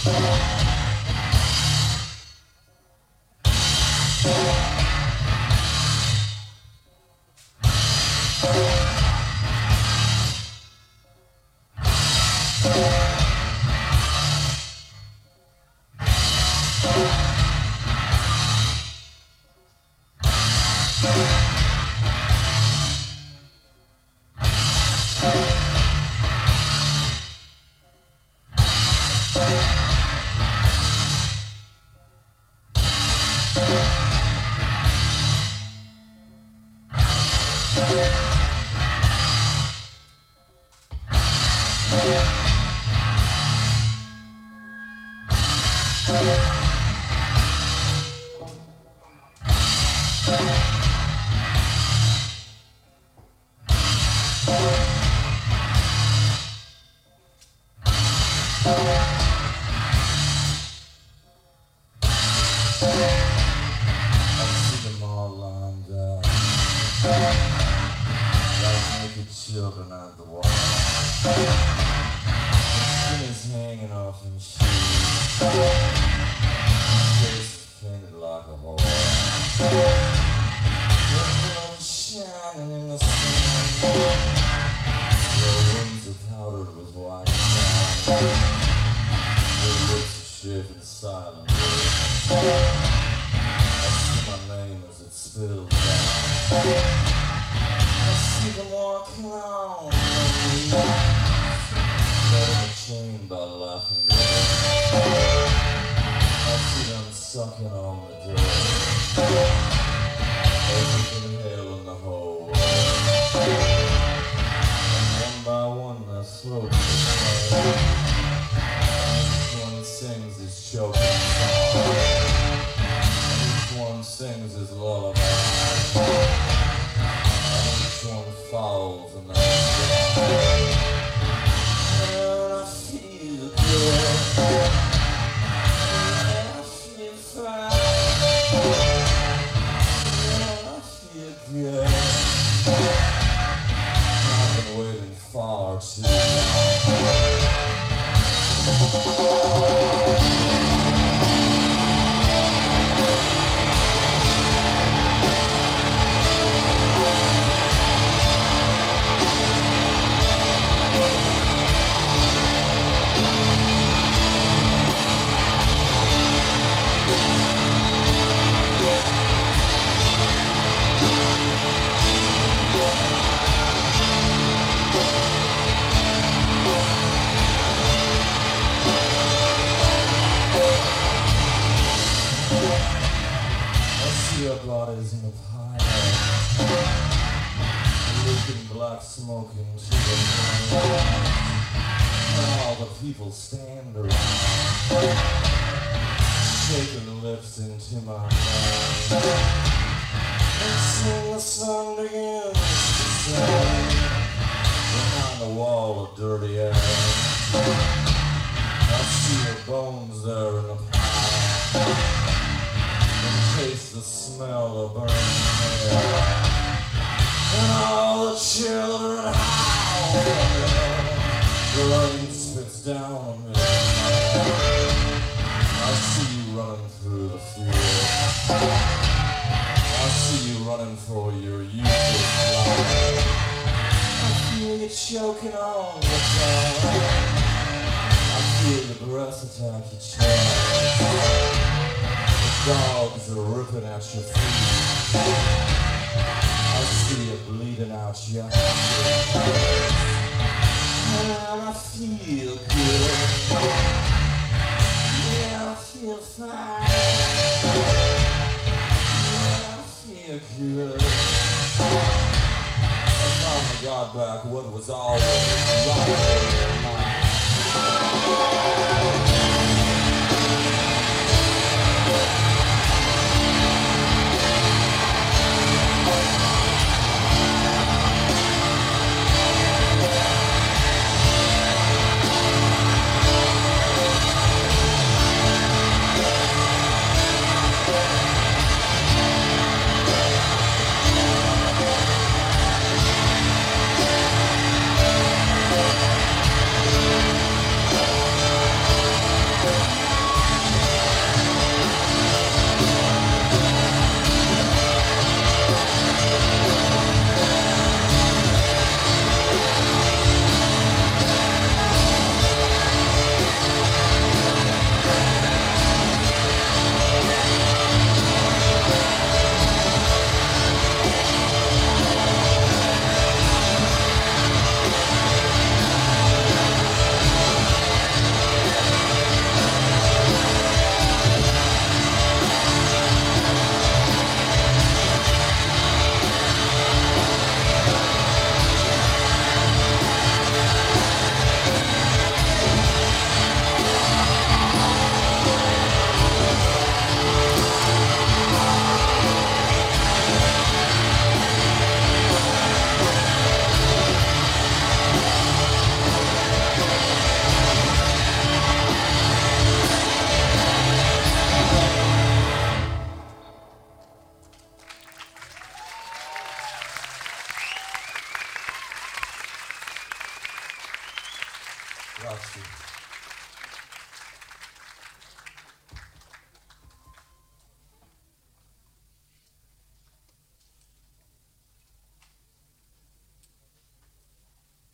Children at the wall. Skin is hanging off and shoes. Face painted like a hole. The shining in the sun. Your wings are powdered with white sand. Your lips are shaven silently. I see my name as it spills down. I see them walking on letting a chain by laughing I see them sucking on the dirt everything hell in the whole world. And one by one their throats are tired. Each one sings his choking song. Each one sings his lullaby. One falls and then and I feel good. And I feel fine. And I feel good. I've been waiting far too long. Your blood is in the fire, leaking black smoke into the night, and all the people stand around, shaking lips into my mind, and sing the song begins to sing, behind the wall of dirty air. I see your bones there in the pile. Taste the smell of burning hair, and all the children howl. The rain spits down on me. I see you running through the field. I see you running for your useless life. I feel you choking on the ground. I feel the breath attack your chest. Dogs are ripping at your feet. I see you bleeding out your hands. And I feel good. Yeah, I feel fine. Yeah, I feel good. I finally got back what was always right in my mind. Grazie.